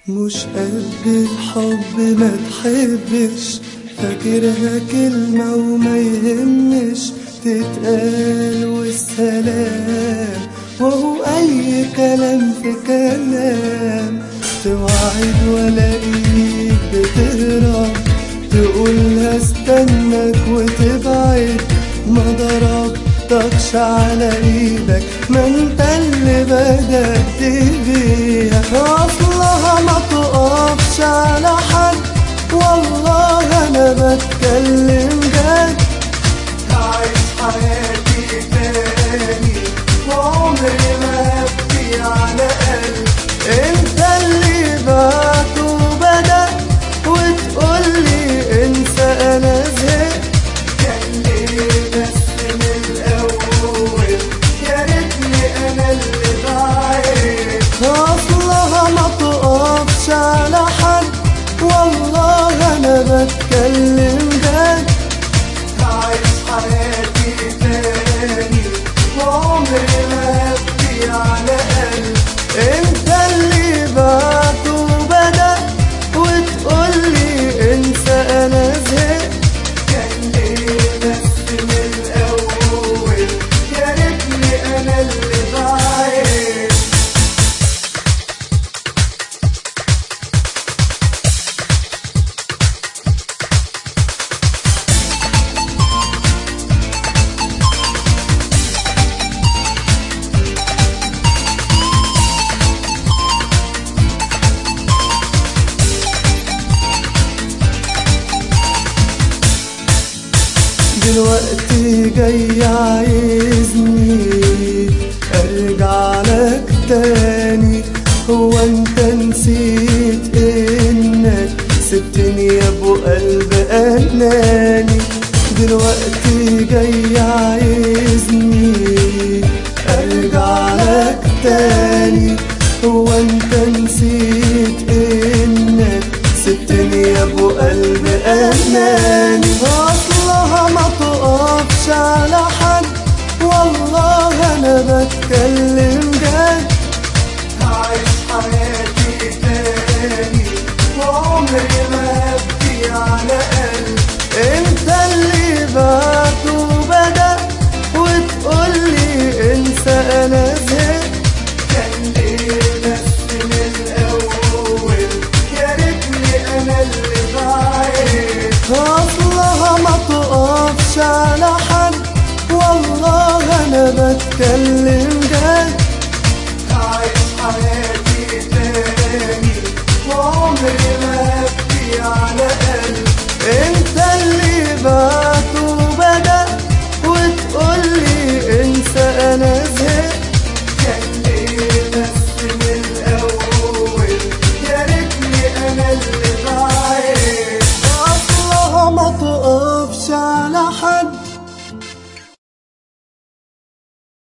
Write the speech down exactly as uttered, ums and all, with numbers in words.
مش قد الحب ما تحبش، فاكرها كلمة وما يهمش تتقال والسلام، وهو أي كلام في كلام. توعد ولاقيك بتهرب، تقولها استنك وتبعد، ما ضربتكش على ايدك، ما انت اللي بدأت بيها. اصلها ما تقفش على حد، والله انا بتكلم جد. هعيش حياتي تاني وعمري ما هبكي على قلب، انت اللي بعت وبدأ وتقولي انسى انا زهقت. كان ليه بس من الاول، يا ريتني انا اللي بعيد. اصلها ما تقفش على حد، والله انا بتكلم جد. هعيش حياتي تاني وعمري ما هبكي على قلب، انت اللي بعت وبدأ وتقولي انسى انا زهقت. كان ليه بس من الاول، يا ريتني انا اللي بعيد. دلوقتي جاي عايزني ارجع لك تاني، هو انت نسيت انك سبتني يا ابو قلب اناني؟ دلوقتي جاي عايزني ارجع لك تاني، هو انت نسيت